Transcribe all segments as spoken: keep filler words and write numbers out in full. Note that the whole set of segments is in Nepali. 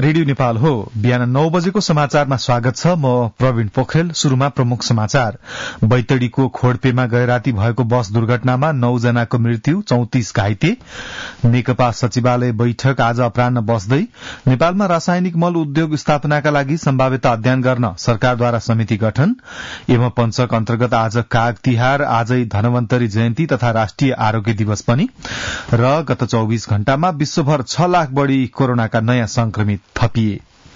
रेडियो नेपाल हो। बिहान नौ बजेको समाचारमा स्वागत छ। म प्रवीण पोखरेल। शुरूमा प्रमुख समाचार। बैतडीको खोडपेमा गए राती भएको बस दुर्घटनामा नौ जनाको मृत्यु, चौतिस घाइते। नेकपा सचिवालय बैठक आज अपराह्न बस्दै। नेपालमा रासायनिक मल उद्योग स्थापनाका लागि सम्भाव्यता अध्ययन गर्न सरकारद्वारा समिति गठन। एवं पञ्चक अन्तर्गत आज काग तिहार, आजै धनवन्तरी जयन्ती तथा राष्ट्रिय आरोग्य दिवस पनि। र गत चौबीस घण्टामा विश्वभर छ लाख बढ़ी कोरोनाका नयाँ संक्रमित थपिए।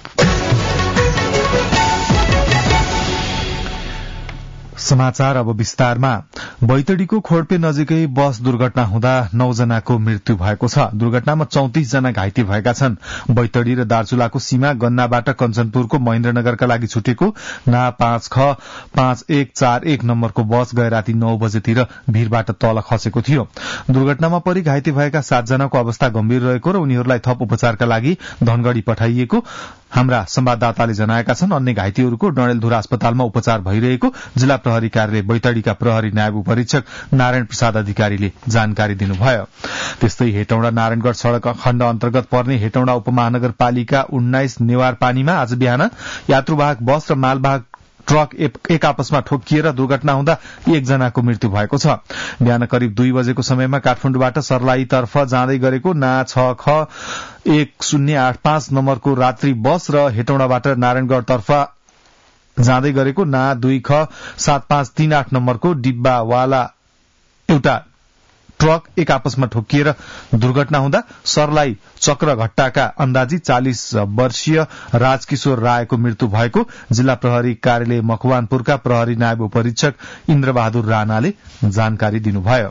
समाचार अब विस्तारमा। बैतडीको खोडपे नजिकै बस दुर्घटना हुँदा नौ जनाको मृत्यु भएको छ। दुर्घटनामा चौतिस जना घाइते भएका छन्। बैतडी र दार्चुलाको सीमा गन्नाबाट कञ्चनपुरको महेन्द्रनगरका लागि छुटेको ना पाँच ख पाँच एक चार एक नम्बरको बस गए राति नौ बजेतिर भीरबाट तल खसेको थियो। दुर्घटनामा परि घाइते भएका सातजनाको अवस्था गम्भीर रहेको र उनीहरूलाई थप उपचारका लागि धनगढ़ी पठाइएको हाम्रा संवाददाताले जनाएका छन्। अन्य घाइतेहरूको डडेलधुरा अस्पतालमा उपचार भइरहेको जिल्ला प्रहरी कार्यालय बैतडीका प्रहरी नायब उपरीक्षक नारायण प्रसाद अधिकारीले जानकारी दिनुभयो। त्यस्तै हेटौँडा नारायणगढ़ सड़क खण्ड अन्तर्गत पर्ने हेटौँडा उपमहानगरपालिका उन्नाइस नेवार पानीमा आज बिहान यात्रुवाहक बस र मालवाहक ट्रक एक आपसमा ठोकिएर दुर्घटना हुँदा एकजनाको मृत्यु भएको छ। बिहान करिब दुई बजेको समयमा काठमाडौँबाट सर्लाहीतर्फ जाँदै गरेको ना छ ख एक शून्य आठ पाँच नम्बरको रात्रि बस र हेटौँडाबाट नारायणगढ़तर्फ जाँदै गरेको ना दुई ख सात पाँच तीन आठ नम्बरको डिब्बावाला एउटा ट्रक एक आपसमा ठोकिएर दुर्घटना हुँदा सर्लाही चक्रघट्टाका अन्दाजी चालिस वर्षीय राजकिशोर रायको मृत्यु भएको जिल्ला प्रहरी कार्यालय मकवानपुरका प्रहरी नायब उपरीक्षक इन्द्रबहादुर राणाले जानकारी दिनुभयो।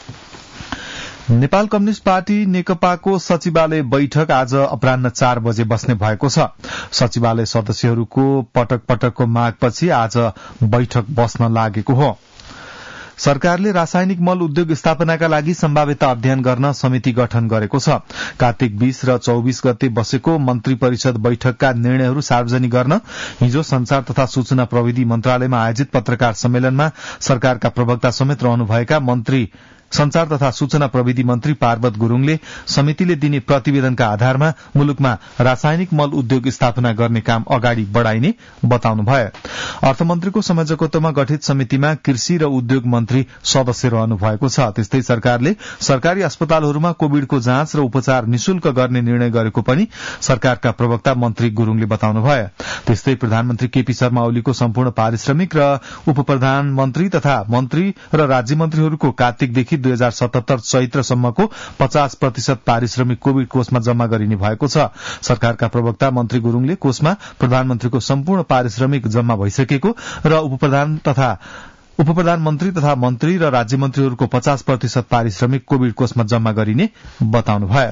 नेपाल कम्युनिष्ट पार्टी नेकपाको सचिवालय बैठक आज अपराह्न चार बजे बस्ने भएको छ। सचिवालय सदस्यहरूको पटक पटकको मागपछि आज बैठक बस्न लागेको हो। सरकारले रासायनिक मल उद्योग स्थापनाका लागि सम्भाव्यता अध्ययन गर्न समिति गठन गरेको छ। कार्तिक बीस र चौबीस गते बसेको मन्त्री परिषद बैठकका निर्णयहरू सार्वजनिक गर्न हिजो संचार तथा सूचना प्रविधि मन्त्रालयमा आयोजित पत्रकार सम्मेलनमा सरकारका प्रवक्ता समेत रहनुभएका मन्त्री संचार तथा सूचना प्रविधि मन्त्री पार्वत गुरूङले समितिले दिने प्रतिवेदनका आधारमा मुलुकमा रासायनिक मल उद्योग स्थापना गर्ने काम अगाडि बढ़ाइने बताउनुभयो। अर्थमन्त्रीको संयोजकत्वमा गठित समितिमा कृषि र उद्योग मन्त्री सदस्य रहनु भएको छ। त्यस्तै सरकारले सरकारी अस्पतालहरूमा कोविडको जाँच र उपचार निशुल्क गर्ने निर्णय गरेको पनि सरकारका प्रवक्ता मन्त्री गुरूङले बताउनुभयो। त्यस्तै प्रधानमन्त्री केपी शर्मा ओलीको सम्पूर्ण पारिश्रमिक र उप प्रधानमन्त्री तथा मन्त्री र राज्य मन्त्रीहरूको कार्तिकदेखि दुई हजार सतहत्तर चैत्रसम्मको पचास प्रतिशत पारिश्रमिक कोविड कोषमा जम्मा गरिने भएको छ। सरकारका प्रवक्ता मन्त्री गुरूङले कोषमा प्रधानमन्त्रीको सम्पूर्ण पारिश्रमिक जम्मा भइसकेको र उपप्रधान तथा उप प्रधानमन्त्री तथा मन्त्री र राज्य मन्त्रीहरूको पचास प्रतिशत पारिश्रमिक कोविड कोषमा जम्मा गरिने बताउनुभयो।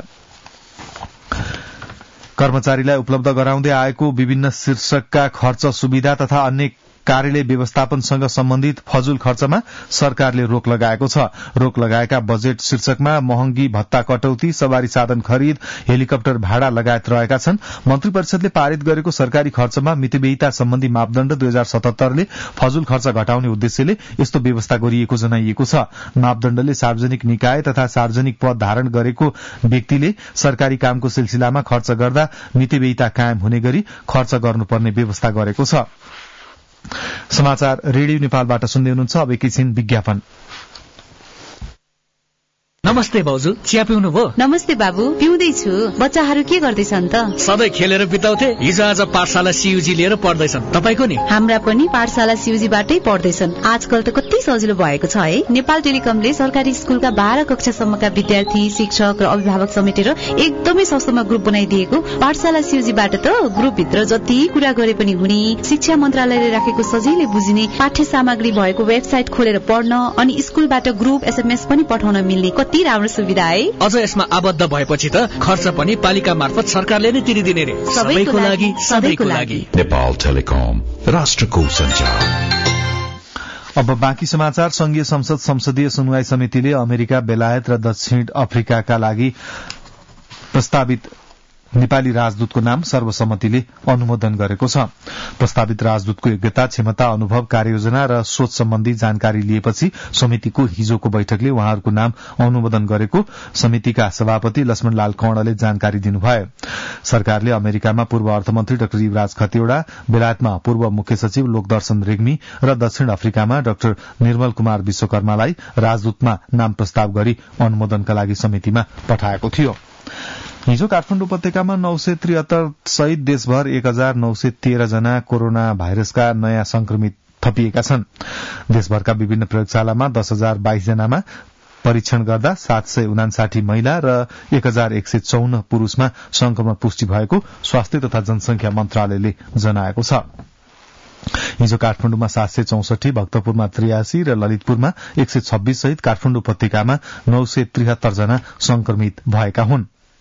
कर्मचारीलाई उपलब्ध गराउँदै आएको विभिन्न शीर्षकका खर्च सुविधा तथा अन्य कार्यालय व्यवस्थापनसँग सम्बन्धित फजुल खर्चमा सरकारले रोक लगाएको छ। रोक लगाएका बजेट शीर्षकमा महँगी भत्ता कटौती, सवारी साधन खरिद, हेलिकप्टर भाड़ा लगायत रहेका छन्। मन्त्री परिषदले पारित गरेको सरकारी खर्चमा मितव्ययिता सम्बन्धी मापदण्ड दुई हजार सतहत्तरले फजुल खर्च घटाउने उद्देश्यले यस्तो व्यवस्था गरिएको जनाइएको छ। मापदण्डले सार्वजनिक निकाय तथा सार्वजनिक पद धारण गरेको व्यक्तिले सरकारी कामको सिलसिलामा खर्च गर्दा मितव्ययिता कायम हुने गरी खर्च गर्नुपर्ने व्यवस्था गरेको छ। समाचार रेडियो नेपालबाट सुन्दै हुनुहुन्छ। अब एकैछिन विज्ञापन। नमस्ते भाउजू, चिया पिउनु भयो? नमस्ते बाबु, पिउँदैछु। बच्चाहरू के गर्दैछन् त? सधैँ खेलेर बिताउँथे, हिजो आज पाठशाला सीयूजी लिएर पढ्दैछन्। तपाईको नि? हाम्रा पनि पाठशाला सीयूजीबाटै पढ्दैछन्। आजकल त कति सजिलो भएको छ है। नेपाल टेलिकमले सरकारी स्कुलका बाह्र कक्षासम्मका विद्यार्थी, शिक्षक र अभिभावक समेटेर एकदमै सस्तोमा ग्रुप बनाइदिएको। पाठशाला सीयूजीबाट त ग्रुपभित्र जति कुरा गरे पनि हुने, शिक्षा मन्त्रालयले राखेको सजिलै बुझिने पाठ्य सामग्री भएको वेबसाइट खोलेर पढ्न अनि स्कुलबाट ग्रुप एसएमएस पनि पठाउन मिल्ने कति राम्रो सुविधा है। अझ यसमा आबद्ध भएपछि त खर्च पनि पालिका मार्फत सरकारले नै तिरिदिने रे। सबैको लागि, सधैँको लागि। नेपाल टेलिकम, राष्ट्रको सञ्चार। अब बाँकी समाचार। संघीय संसद संसदीय सुनवाई समितिले अमेरिका, बेलायत र दक्षिण अफ्रिकाका लागि प्रस्तावित नेपाली राजदूतको नाम सर्वसम्मतिले अनुमोदन गरेको छ। प्रस्तावित राजदूतको योग्यता, क्षमता, अनुभव, कार्ययोजना र सोच सम्बन्धी जानकारी लिएपछि समितिको हिजोको बैठकले उहाँहरूको नाम अनुमोदन गरेको समितिका सभापति लक्ष्मणलाल कौणले जानकारी दिनुभयो। सरकारले अमेरिकामा पूर्व अर्थमन्त्री डाक्टर युवराज खतिवड़ा, बेलायतमा पूर्व मुख्य सचिव लोकदर्शन रेग्मी र दक्षिण अफ्रिकामा डाक्टर निर्मल कुमार विश्वकर्मालाई राजदूतमा नाम प्रस्ताव गरी अनुमोदनका लागि समितिमा पठाएको थियो। हिजो काठमाडौँ उपत्यकामा नौ सय त्रिहत्तर सहित देशभर एक हजार नौ सय तेह्र जना कोरोना भाइरसका नयाँ संक्रमित थपिएका छन्। देशभरका विभिन्न प्रयोगशालामा दस हजार बाइस जनामा परीक्षण गर्दा सात सय उनासाठी महिला र एक हजार एक सय चौन्न पुरूषमा संक्रमण पुष्टि भएको स्वास्थ्य तथा जनसंख्या मन्त्रालयले जनाएको छ। हिजो काठमाडौँमा सात सय चौसठी, भक्तपुरमा त्रियासी र ललितपुरमा एक सय छब्बीस सहित काठमाडौँ उपत्यकामा नौ सय त्रिहत्तर जना संक्रमित भएका हुन्।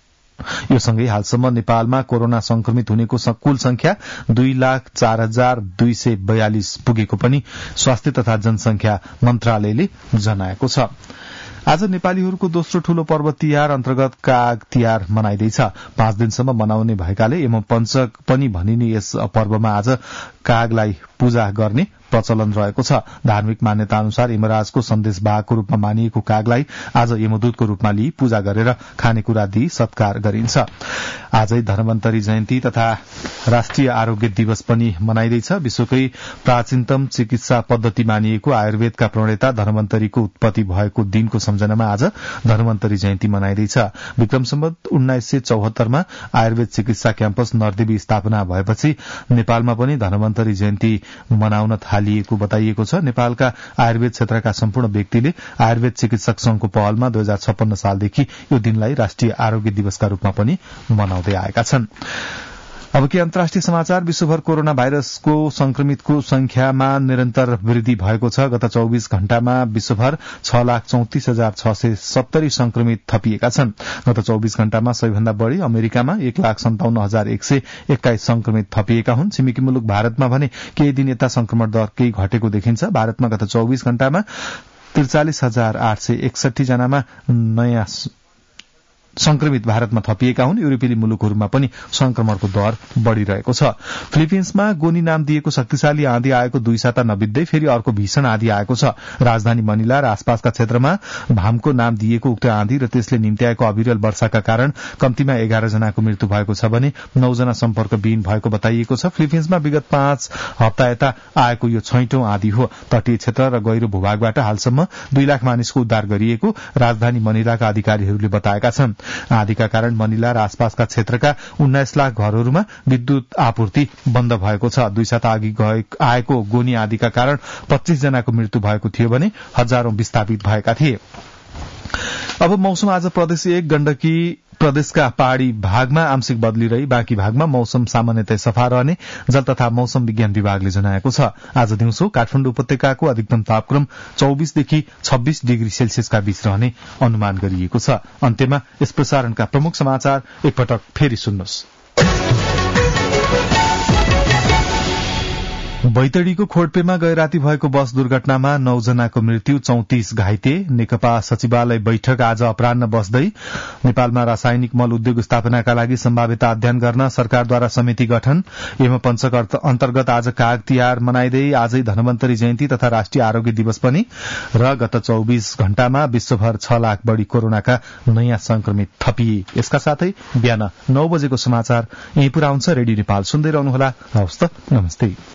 यो सँगै हालसम्म नेपालमा कोरोना संक्रमित हुनेको कुल संख्या दुई लाख चार हजार दुई सय बयालिस पुगेको पनि स्वास्थ्य तथा जनसंख्या मन्त्रालयले जनाएको छ। आज नेपालीहरूको दोस्रो ठूलो पर्व तिहार अन्तर्गत काग तिहार मनाइँदैछ। पाँच दिनसम्म मनाउने भएकाले एवं पञ्चक पनि भनिने यस पर्वमा आज कागलाई पूजा गर्ने प्रचलन रहेको छ। धार्मिक मान्यता अनुसार यमराजको सन्देशवाहकको रूपमा मानिएको कागलाई आज यमदूतको रूपमा लिई पूजा गरेर खानेकुरा दिई सत्कार गरिन्छ। आजै धन्वन्तरी जयन्ती तथा राष्ट्रिय आरोग्य दिवस पनि मनाइँदैछ। विश्वकै प्राचीनतम चिकित्सा पद्धति मानिएको आयुर्वेदका प्रणेता धन्वन्तरीको उत्पत्ति भएको दिनको सम्झनामा आज धन्वन्तरी जयन्ती मनाइँदैछ। विक्रम सम्वत उन्नाइस सय चौहत्तरमा आयुर्वेद चिकित्सा क्याम्पस नरदेवी स्थापना भएपछि नेपालमा पनि धन्वन्तरी जयन्ती मनाउन थालिएको बताइएको छ। नेपालका आयुर्वेद क्षेत्रका सम्पूर्ण व्यक्तिले आयुर्वेद चिकित्सक संघको पहलमा दुई हजार छप्पन्न सालदेखि यो दिनलाई राष्ट्रिय आरोग्य दिवसका रूपमा पनि मनाउँदै आएका छन्। अब के अन्तर्राष्ट्रिय समाचार। विश्वभर कोरोना भाइरसको संक्रमितको संख्यामा निरन्तर वृद्धि भएको छ। गत चौबीस घण्टामा विश्वभर छ लाख चौतिस हजार छ सय सत्तरी संक्रमित थपिएका छन्। गत चौबीस घण्टामा सबैभन्दा बढ़ी अमेरिकामा एक लाख सन्ताउन्न हजार एक सय एक्काइस संक्रमित थपिएका हुन्। छिमेकी मुलुक भारतमा भने केही दिन यता संक्रमण दर केही घटेको देखिन्छ। भारतमा गत चौबीस घण्टामा त्रिचालिस हजार आठ सय एकसठी जनामा नयाँ संक्रमित भारतमा थपिएका हुन्। युरोपेली मुलुकहरूमा पनि संक्रमणको दर बढ़िरहेको छ। फिलिपिन्समा गोनी नाम दिएको शक्तिशाली आँधी आएको दुई साता नबित्दै फेरि अर्को भीषण आँधी आएको छ। राजधानी मनिला र आसपासका क्षेत्रमा भामको नाम दिएको उक्त आँधी र त्यसले निम्त्याएको अविरल वर्षाका कारण कम्तीमा एघार जनाको मृत्यु भएको छ भने नौजना सम्पर्कविहीन भएको बताइएको छ। फिलिपिन्समा विगत पाँच हप्ता यता आएको यो छैटौं आँधी हो। तटीय क्षेत्र र गहिरो भूभागबाट हालसम्म दुई लाख मानिसको उद्धार गरिएको राजधानी मनिलाका अधिकारीहरूले बताएका छन्। आँधीका कारण मनिला र आसपासका क्षेत्रका उन्नाइस लाख घरहरूमा विद्युत आपूर्ति बन्द भएको छ। दुई साता अघि आएको गोनी आँधीका कारण पच्चीस जनाको मृत्यु भएको थियो भने हजारौं विस्थापित भएका थिए। अब मौसम। आज प्रदेश एक गण्डकी प्रदेशका पहाड़ी भागमा आंशिक बदली रही बाँकी भागमा मौसम सामान्यतया सफा रहने जल तथा मौसम विज्ञान विभागले जनाएको छ। आज दिउँसो काठमाडौँ उपत्यकाको अधिकतम तापक्रम चौबीसदेखि छब्बीस डिग्री सेल्सियसका बीच रहने अनुमान गरिएको छ। अन्त्यमा यस प्रसारणका प्रमुख समाचार एकपटक फेरि सुन्नुहोस्। बैतडीको खोडपेमा गए राति भएको बस दुर्घटनामा नौ जनाको मृत्यु, चौतिस घाइते। नेकपा सचिवालय बैठक आज अपराह्न बस्दै नेपालमा रासायनिक मल उद्योग स्थापनाका लागि सम्भाव्यता अध्ययन गर्न सरकारद्वारा समिति गठन। एवं पञ्चक अन्तर्गत आज काग तिहार मनाइँदै आजै धन्वन्तरी जयन्ती तथा राष्ट्रिय आरोग्य दिवस पनि। र गत चौबीस घण्टामा विश्वभर छ लाख बढ़ी कोरोनाका नयाँ संक्रमित थपिए। यसका साथै बिहान नौ बजेको समाचार यही पुरा हुन्छ। रेडियो नेपाल सुन्दै रहनुहोला। हवस् त, नमस्ते।